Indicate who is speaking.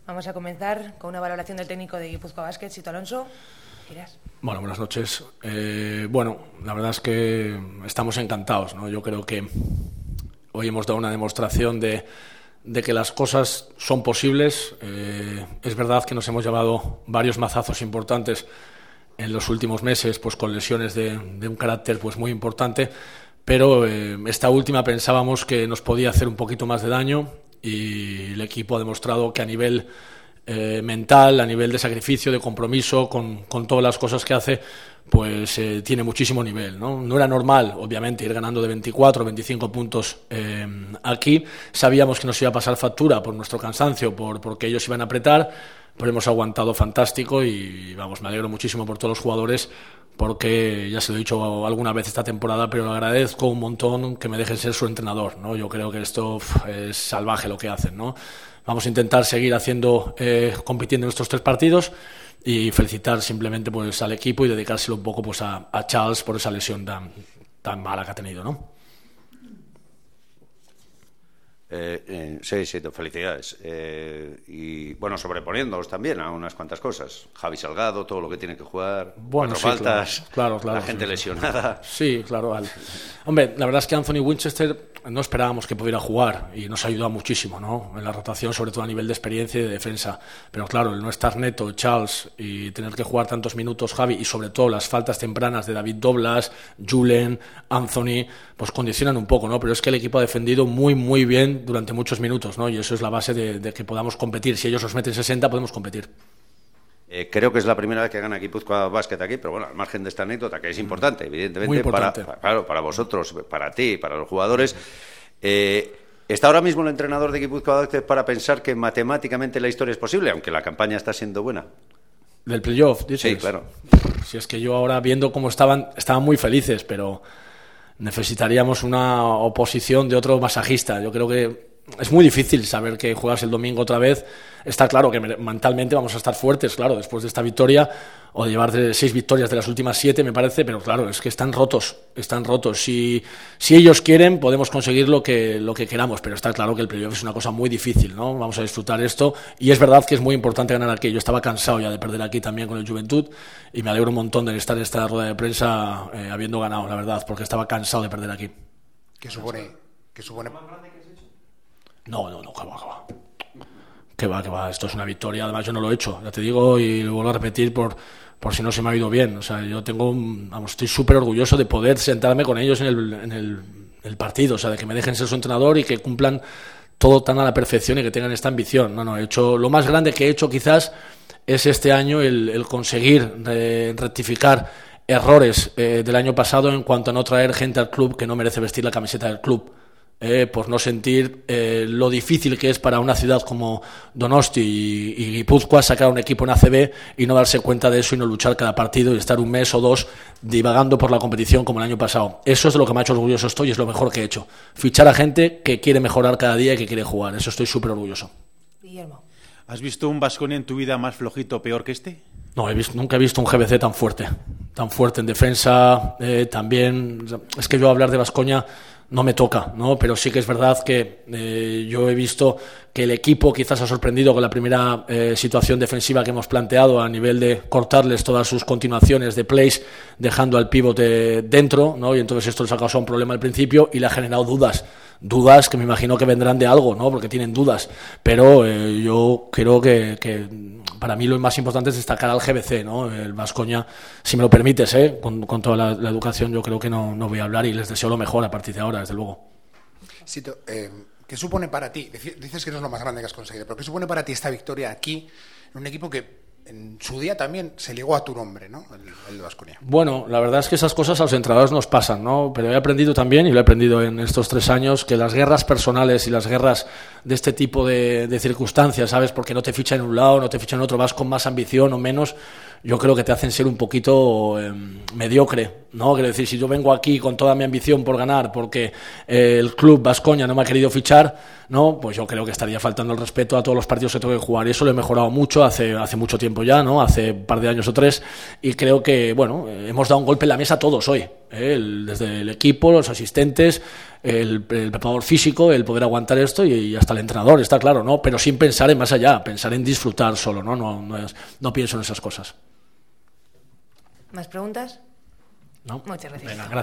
Speaker 1: Vamos a comenzar con una valoración del técnico de Guipúzcoa Basket, Sito Alonso. ¿Quieres?
Speaker 2: Bueno, buenas noches. Bueno, la verdad es que estamos encantados, ¿no? Yo creo que hoy hemos dado una demostración de que las cosas son posibles. Es verdad que nos hemos llevado varios mazazos importantes en los últimos meses, pues con lesiones de un carácter pues muy importante, pero esta última pensábamos que nos podía hacer un poquito más de daño y el equipo ha demostrado que a nivel mental, a nivel de sacrificio, de compromiso, con todas las cosas que hace, pues tiene muchísimo nivel, ¿no? No era normal, obviamente, ir ganando de 24 o 25 puntos aquí. Sabíamos que nos iba a pasar factura por nuestro cansancio, porque ellos iban a apretar, pero hemos aguantado fantástico y vamos, me alegro muchísimo por todos los jugadores, porque ya se lo he dicho alguna vez esta temporada, pero le agradezco un montón que me dejen ser su entrenador, ¿no? Yo creo que esto es salvaje lo que hacen, ¿no? Vamos a intentar seguir compitiendo en estos 3 partidos y felicitar simplemente pues al equipo y dedicárselo un poco pues a Charles por esa lesión tan mala que ha tenido, ¿no?
Speaker 3: Sí, felicidades. Y bueno, sobreponiéndolos también a unas cuantas cosas. Javi Salgado, todo lo que tiene que jugar,
Speaker 2: bueno,
Speaker 3: 4
Speaker 2: sí,
Speaker 3: faltas,
Speaker 2: claro,
Speaker 3: la gente lesionada.
Speaker 2: Sí, claro. Hombre, la verdad es que Anthony Winchester no esperábamos que pudiera jugar y nos ha ayudado muchísimo, ¿no? En la rotación, sobre todo a nivel de experiencia y de defensa. Pero claro, el no estar neto, Charles, y tener que jugar tantos minutos Javi, y sobre todo las faltas tempranas de David Doblas, Julen, Anthony, pues condicionan un poco, ¿no? Pero es que el equipo ha defendido muy, muy bien durante muchos minutos, ¿no? Y eso es la base de que podamos competir. Si ellos nos meten 60, podemos competir.
Speaker 3: Creo que es la primera vez que gana Guipúzcoa Basket aquí, pero bueno, al margen de esta anécdota, que es importante, evidentemente,
Speaker 2: muy importante.
Speaker 3: Para vosotros, para ti, para los jugadores. ¿Está ahora mismo el entrenador de Guipúzcoa Basket para pensar que matemáticamente la historia es posible, aunque la campaña está siendo buena?
Speaker 2: ¿Del playoff, dices?
Speaker 3: Sí, claro.
Speaker 2: Si es que yo ahora, viendo cómo estaban muy felices, pero necesitaríamos una oposición de otro masajista. Yo creo que es muy difícil saber que juegas el domingo otra vez. Está claro que mentalmente vamos a estar fuertes, claro, después de esta victoria, o de llevar 6 victorias de las últimas 7, me parece, pero claro, es que están rotos. Si ellos quieren, podemos conseguir lo que queramos, pero está claro que el playoff es una cosa muy difícil, ¿no? Vamos a disfrutar esto, y es verdad que es muy importante ganar aquí. Yo estaba cansado ya de perder aquí también con el Juventud, y me alegro un montón de estar en esta rueda de prensa habiendo ganado, la verdad, porque estaba cansado de perder aquí.
Speaker 4: ¿Qué supone?
Speaker 2: No, que va, esto es una victoria. Además yo no lo he hecho, ya te digo, y lo vuelvo a repetir por si no se me ha ido bien. O sea, yo estoy súper orgulloso de poder sentarme con ellos en el partido, o sea, de que me dejen ser su entrenador y que cumplan todo tan a la perfección y que tengan esta ambición. He hecho lo más grande que he hecho quizás es este año el conseguir rectificar errores del año pasado en cuanto a no traer gente al club que no merece vestir la camiseta del club. Por no sentir lo difícil que es para una ciudad como Donosti y Guipúzcoa sacar un equipo en ACB y no darse cuenta de eso y no luchar cada partido y estar un mes o 2 divagando por la competición como el año pasado. Eso es de lo que me ha hecho orgulloso estoy y es lo mejor que he hecho. Fichar a gente que quiere mejorar cada día y que quiere jugar. Eso estoy súper orgulloso.
Speaker 1: Guillermo.
Speaker 5: ¿Has visto un Baskonia en tu vida más flojito o peor que este?
Speaker 2: No, nunca he visto un GBC tan fuerte en defensa. También, es que yo hablar de Baskonia no me toca, ¿no? Pero sí que es verdad que yo he visto que el equipo quizás ha sorprendido con la primera situación defensiva que hemos planteado a nivel de cortarles todas sus continuaciones de plays, dejando al pivote dentro, ¿no? Y entonces esto les ha causado un problema al principio y le ha generado dudas que me imagino que vendrán de algo, ¿no? Porque tienen dudas, pero yo creo que para mí lo más importante es destacar al GBC, ¿no? El Baskonia, si me lo permites, con toda la educación, yo creo que no voy a hablar y les deseo lo mejor a partir de ahora, desde luego.
Speaker 4: Sito, ¿qué supone para ti? Dices que no es lo más grande que has conseguido, pero ¿qué supone para ti esta victoria aquí en un equipo que en su día también se ligó a tu nombre, ¿no? El Baskonia.
Speaker 2: Bueno, la verdad es que esas cosas a los entrenadores nos pasan, ¿no? Pero he aprendido también, y lo he aprendido en estos 3 años, que las guerras personales y las guerras de este tipo de circunstancias, ¿sabes? Porque no te fichan en un lado, no te fichan en otro, vas con más ambición o menos, yo creo que te hacen ser un poquito mediocre, ¿no? Quiero decir, si yo vengo aquí con toda mi ambición por ganar porque el club Baskonia no me ha querido fichar, ¿no? Pues yo creo que estaría faltando el respeto a todos los partidos que tengo que jugar, y eso lo he mejorado mucho hace mucho tiempo ya, ¿no? Hace un par de años o 3, y creo que, bueno, hemos dado un golpe en la mesa todos hoy, desde el equipo, los asistentes, el preparador físico, el poder aguantar esto, y hasta el entrenador, está claro, ¿no? Pero sin pensar en más allá, pensar en disfrutar solo, ¿no? No pienso en esas cosas.
Speaker 1: ¿Más preguntas?
Speaker 2: ¿No?
Speaker 1: Muchas gracias.
Speaker 2: Venga, gracias.